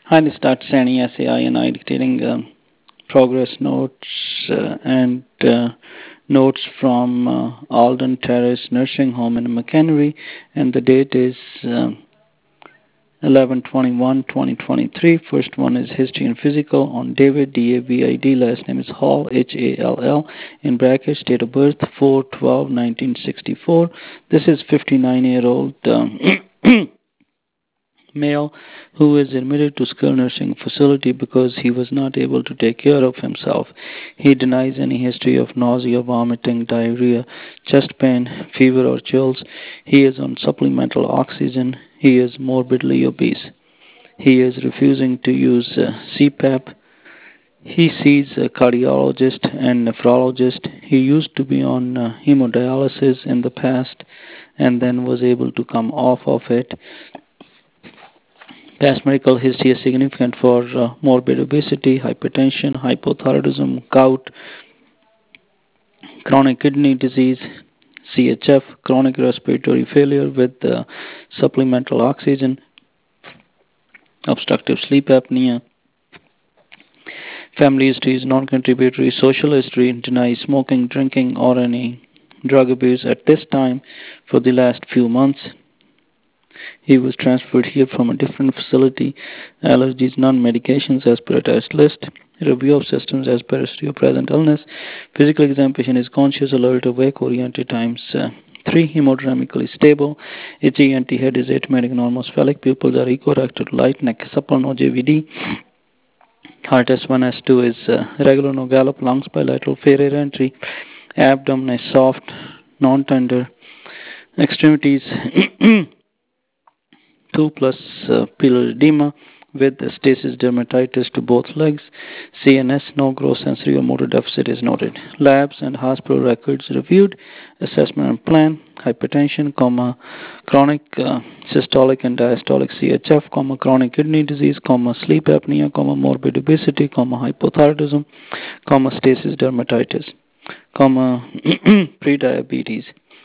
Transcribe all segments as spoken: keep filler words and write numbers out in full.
Hi, this is Doctor Sani, S A I, and I dictating um, progress notes uh, and uh, notes from uh, Alden Terrace Nursing Home in McHenry, and the date is um, eleven twenty-one twenty twenty-three. First one is History and Physical on David, D A V I D. Last name is Hall, H A L L, in brackets, date of birth four twelve nineteen sixty-four. This is fifty-nine-year-old um, male who is admitted to skilled nursing facility because he was not able to take care of himself. He denies any history of nausea, vomiting, diarrhea, chest pain, fever, or chills. He is on supplemental oxygen. He is morbidly obese. He is refusing to use uh, C PAP. He sees a cardiologist and nephrologist. He used to be on uh, hemodialysis in the past and then was able to come off of it. Past medical history is significant for uh, morbid obesity, hypertension, hypothyroidism, gout, chronic kidney disease, C H F, chronic respiratory failure with uh, supplemental oxygen, obstructive sleep apnea. Family history is non-contributory. Social history denies smoking, drinking, or any drug abuse at this time for the last few months. He was transferred here from a different facility. Allergies, non-medications as per a test list. Review of systems as per history of present illness. Physical examination is conscious, alert, awake, oriented times uh, three, hemodynamically stable. H E N T head is atymatic, normal sphenic. Pupils are equirected, light, neck supple, no J V D. Heart S one, S two is uh, regular, no gallop. Lungs bilateral, fair air entry. Abdomen is soft, non-tender. Extremities two plus uh, pilar edema with stasis dermatitis to both legs. C N S, no gross sensory or motor deficit is noted. Labs and hospital records reviewed. Assessment and plan. Hypertension, comma, chronic uh, systolic and diastolic C H F, comma, chronic kidney disease, comma, sleep apnea, comma, morbid obesity, comma, hypothyroidism, comma, stasis dermatitis, comma, prediabetes,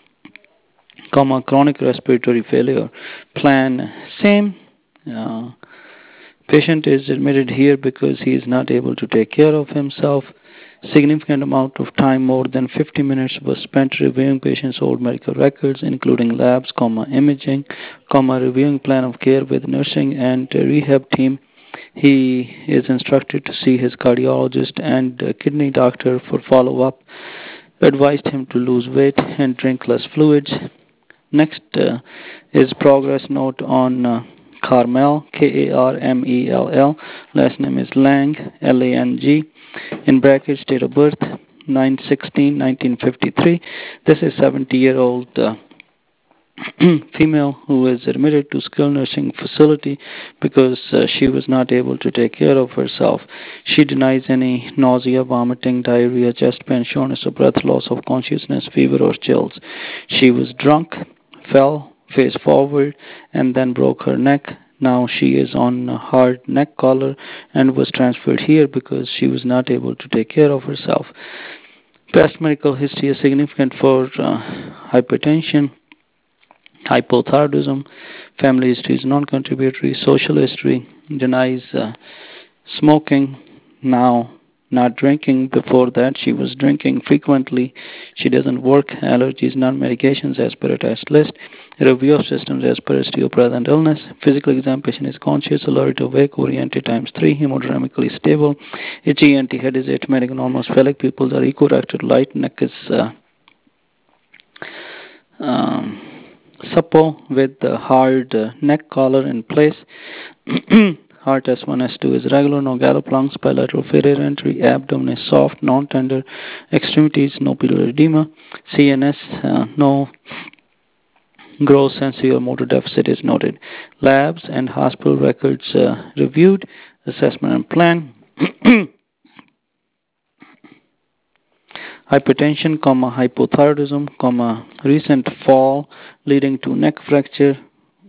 comma, chronic respiratory failure. Plan same. Uh, patient is admitted here because he is not able to take care of himself. Significant amount of time, more than fifty minutes, was spent reviewing patient's old medical records, including labs, comma, imaging, comma, reviewing plan of care with nursing and rehab team. He is instructed to see his cardiologist and kidney doctor for follow-up. Advised him to lose weight and drink less fluids. Next uh, is progress note on uh, Carmel, K A R M E L L. Last name is Lang, L A N G. In brackets, date of birth, nine sixteen nineteen fifty-three. This is seventy-year-old uh, female who is admitted to skilled nursing facility because uh, she was not able to take care of herself. She denies any nausea, vomiting, diarrhea, chest pain, shortness of breath, loss of consciousness, fever, or chills. She was drunk, fell face forward, and then broke her neck. Now she is on a hard neck collar and was transferred here because she was not able to take care of herself. Past medical history is significant for uh, hypertension, hypothyroidism. Family history is non-contributory. Social history denies uh, smoking. Now not drinking. Before that she was drinking frequently. She doesn't work. Allergies, non-medications as per a test list. Review of systems as per history of present illness. Physical examination is conscious, alert, awake, oriented times three, hemodynamically stable. H E N T head is atymatic, normal sphenic. Pupils are equirected, light, neck is uh, um, supple with the hard uh, neck collar in place. Heart S one, S two is regular, no gallop. Lungs bilateral, fair air entry. Abdomen is soft, non-tender. Extremities, no pilar edema. C N S, uh, no gross sensory or motor deficit is noted. Labs and hospital records uh, reviewed. Assessment and plan. Hypertension, comma, hypothyroidism, comma, recent fall leading to neck fracture,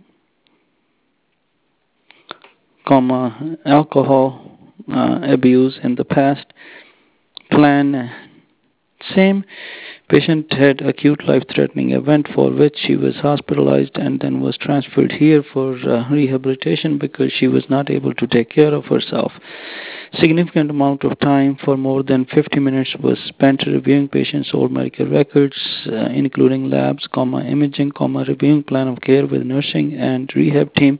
comma, alcohol uh, abuse in the past. Plan uh, same. Patient had acute life-threatening event for which she was hospitalized and then was transferred here for uh, rehabilitation because she was not able to take care of herself. Significant amount of time for more than fifty minutes was spent reviewing patient's old medical records, uh, including labs, comma, imaging, comma, reviewing plan of care with nursing and rehab team.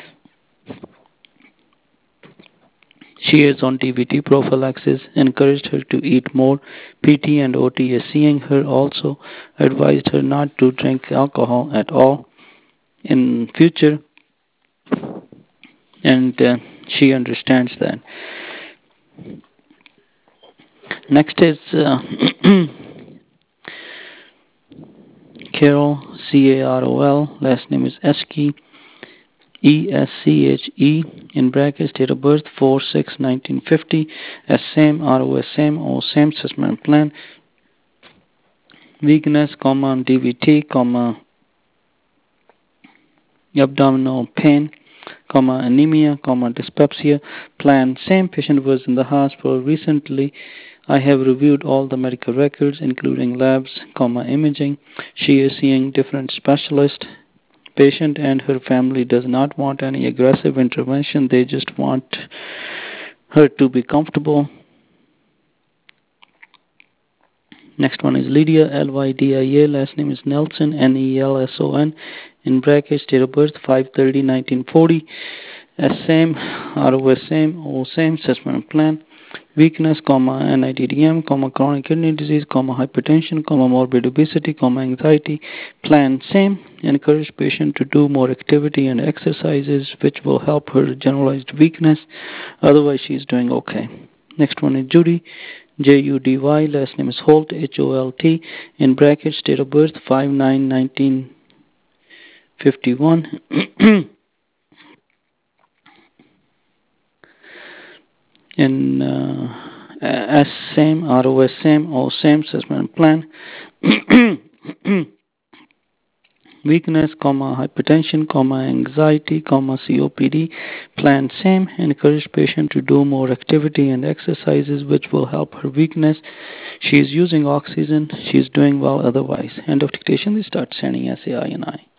She is on D V T prophylaxis, encouraged her to eat more. P T and O T is seeing her also, advised her not to drink alcohol at all in future, and uh, she understands that. Next is uh, Carol, C A R O L, last name is Eschke, E S C H E, in brackets, date of birth four six nineteen fifty, as same, R O S same, O same, assessment plan, weakness, comma, D V T, comma, abdominal pain, comma, anemia, comma, dyspepsia, plan, same. Patient was in the hospital recently. I have reviewed all the medical records, including labs, comma, imaging. She is seeing different specialists. Patient and her family does not want any aggressive intervention. They just want her to be comfortable. Next one is Lydia, L Y D I A, last name is Nelson, N E L S O N, in brackets, date of birth five thirty nineteen forty, S same, R O S same, O same, assessment plan, weakness, comma, N I D D M, comma, chronic kidney disease, comma, hypertension, comma, morbid obesity, comma, anxiety, plan same, encourage patient to do more activity and exercises which will help her generalized weakness, otherwise she is doing okay. Next one is Judy, J U D Y, last name is Holt, H O L T, in brackets, date of birth five nine nineteen fifty-one. in uh, S same, R O S same, O same, assessment plan. Weakness, comma, hypertension, comma, anxiety, comma, C O P D, plan same, encourage patient to do more activity and exercises which will help her weakness. She is using oxygen, she is doing well otherwise. End of dictation, they start sending S A I and I.